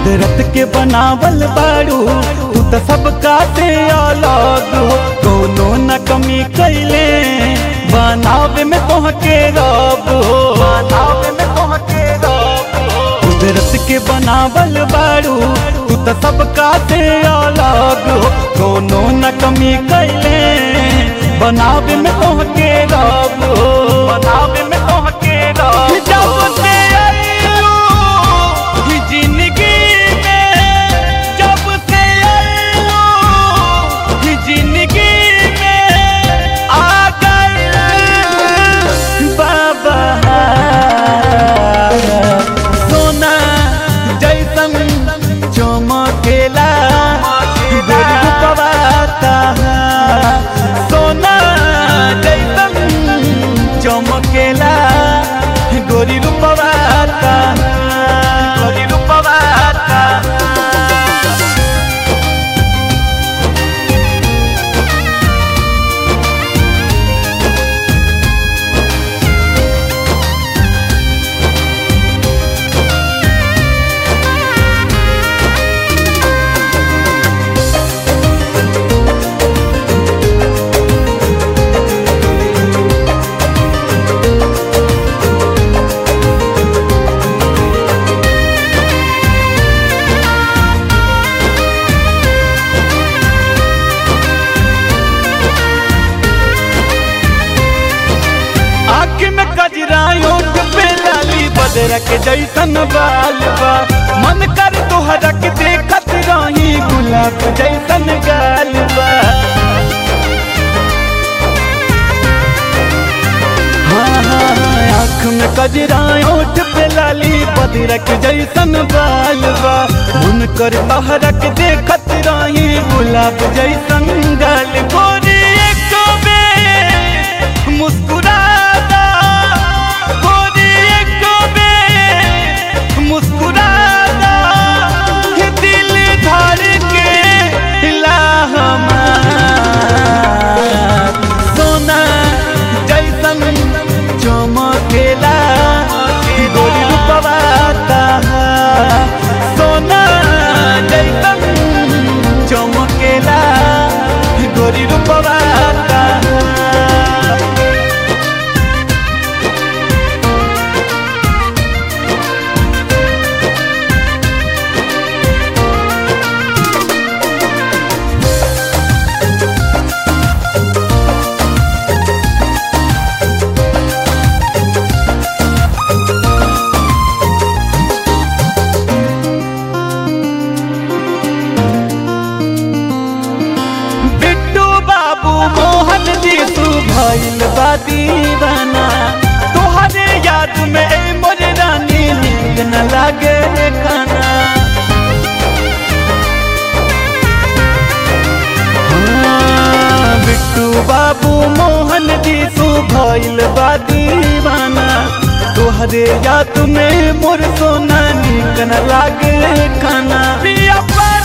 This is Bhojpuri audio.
कुदरत के बनावल बारू तू तो सबका से अलग हो, कोनो न कमी कैले बनावे में तोहके रब हो, बनावे में तोहके रब हो। कुदरत के बनावल बारू तू तो सबका से अलग हो, कोनो न कमी कैले बनावे में तोहके रब हो, बनावे में तोहके रब। जब से आइलो ही जिंदगी में, जब से आइलो ही जिंदगी में आ गए बाबा सोना जैसन चमकेला गोरी रूपवा, सोना जैसन चमकेला गोरी रूपवा, गोरी रूपवा। बदरा के जैसन बाल बा, मन कर तोहरा के देखत रही गुलाब जैसन गाल बा। हाँ हाँ आँख में कजरा ओठ पे लाली, बदरा के जैसन बाल बा, मन कर तोहरा के देखत रही गुलाब जैसन गाल। गोरी एक बेर मुस्कुरा दिल धर के हिला हमार, सोना जैसन चमकेला गोरी रूपवा, सोना जैसन चमकेला गोरी रूपवा। मोहन जी तू भइल बा दीवाना, तोहरे याद में मोर रानी नींद न लागे खाना। बिट्टू बाबू मोहन जी तू भइल बा दीवाना, तोहरे याद में मोर सोना नींद न लागे खाना।